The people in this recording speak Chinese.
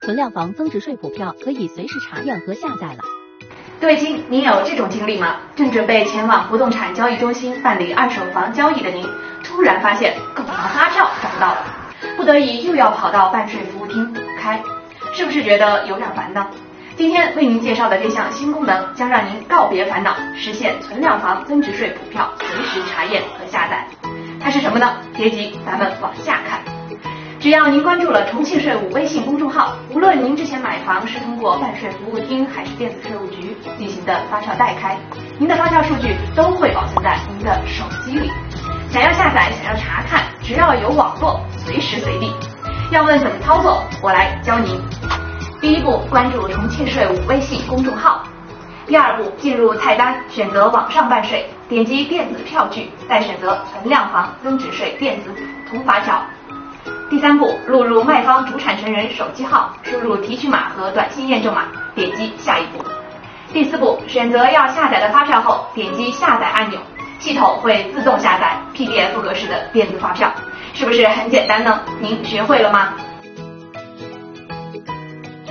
存量房增值税补票可以随时查验和下载了。 各位亲，您有这种经历吗？正准备前往不动产交易中心办理二手房交易的您，突然发现购房发票找不到了，不得已又要跑到办税服务厅补开，是不是觉得有点烦呢？今天为您介绍的这项新功能将让您告别烦恼，实现存量房增值税补票随时查验和下载。它是什么呢？别急，咱们往下看。只要您关注了重庆税务微信公众号，无论您之前买房是通过办税服务厅还是电子税务局进行的发票代开，您的发票数据都会保存在您的手机里。想要下载，想要查看，只要有网络，随时随地。要问怎么操作，我来教您。第一步，关注重庆税务微信公众号。第二步，进入菜单，选择网上办税，点击电子票据，再选择存量房增值税电子普通发票。第三步，录入卖方主产权人手机号，输入提取码和短信验证码，点击下一步。第四步，选择要下载的发票后，点击下载按钮，系统会自动下载 PDF 格式的电子发票。是不是很简单呢？您学会了吗？